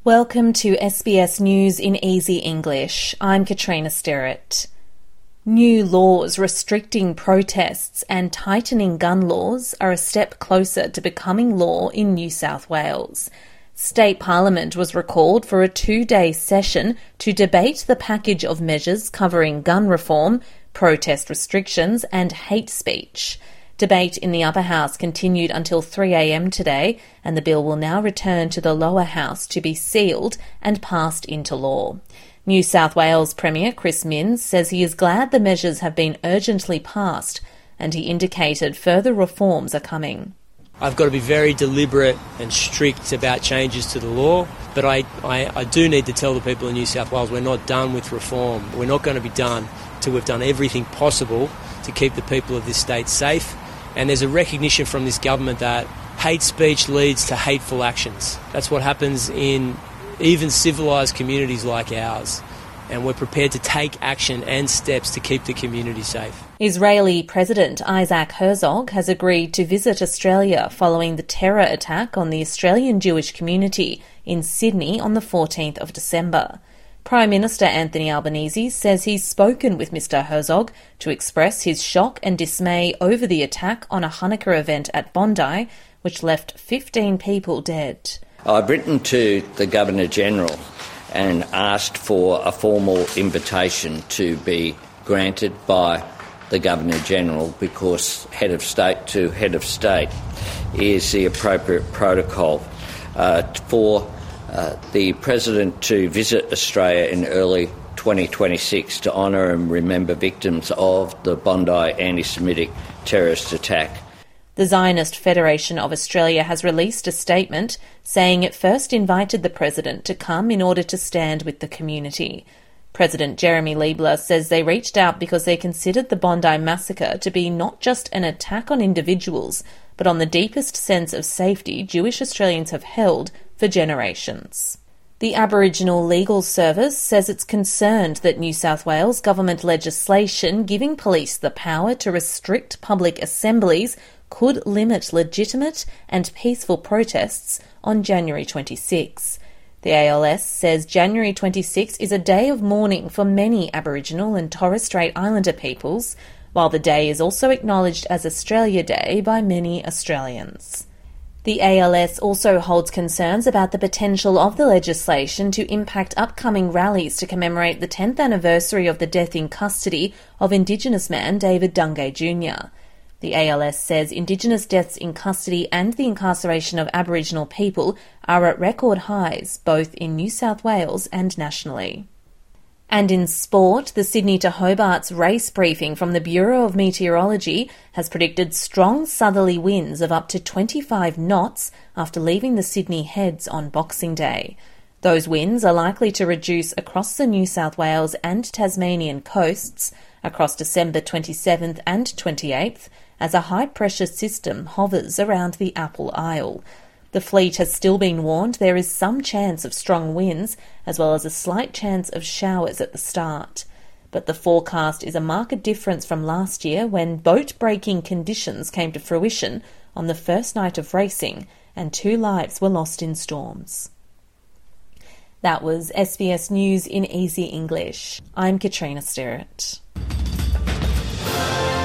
Welcome to SBS News in Easy English. I'm Katrina Sterrett. New laws restricting protests and tightening gun laws are a step closer to becoming law in New South Wales. State Parliament was recalled for a 2-day session to debate the package of measures covering gun reform, protest restrictions and hate speech. Debate in the upper house continued until 3 a.m. today, and the bill will now return to the lower house to be sealed and passed into law. New South Wales Premier Chris Minns says he is glad the measures have been urgently passed, and he indicated further reforms are coming. I've got to be very deliberate and strict about changes to the law, but I do need to tell the people in New South Wales we're not done with reform. We're not going to be done till we've done everything possible to keep the people of this state safe. And there's a recognition from this government that hate speech leads to hateful actions. That's what happens in even civilised communities like ours. And we're prepared to take action and steps to keep the community safe. Israeli President Isaac Herzog has agreed to visit Australia following the terror attack on the Australian Jewish community in Sydney on the 14th of December. Prime Minister Anthony Albanese says he's spoken with Mr Herzog to express his shock and dismay over the attack on a Hanukkah event at Bondi, which left 15 people dead. I've written to the Governor-General and asked for a formal invitation to be granted by the Governor-General because head of state to head of state is the appropriate protocol for the President to visit Australia in early 2026 to honour and remember victims of the Bondi anti-Semitic terrorist attack. The Zionist Federation of Australia has released a statement saying it first invited the President to come in order to stand with the community. President Jeremy Liebler says they reached out because they considered the Bondi massacre to be not just an attack on individuals, but on the deepest sense of safety Jewish Australians have held for generations. The Aboriginal Legal Service says it's concerned that New South Wales government legislation giving police the power to restrict public assemblies could limit legitimate and peaceful protests on January 26. The ALS says January 26 is a day of mourning for many Aboriginal and Torres Strait Islander peoples, while the day is also acknowledged as Australia Day by many Australians. The ALS also holds concerns about the potential of the legislation to impact upcoming rallies to commemorate the 10th anniversary of the death in custody of Indigenous man David Dungay Jr. The ALS says Indigenous deaths in custody and the incarceration of Aboriginal people are at record highs, both in New South Wales and nationally. And in sport, the Sydney to Hobart's race briefing from the Bureau of Meteorology has predicted strong southerly winds of up to 25 knots after leaving the Sydney Heads on Boxing Day. Those winds are likely to reduce across the New South Wales and Tasmanian coasts across December 27th and 28th as a high-pressure system hovers around the Apple Isle. The fleet has still been warned there is some chance of strong winds, as well as a slight chance of showers at the start. But the forecast is a marked difference from last year when boat-breaking conditions came to fruition on the first night of racing and 2 lives were lost in storms. That was SBS News in Easy English. I'm Katrina Sterrett.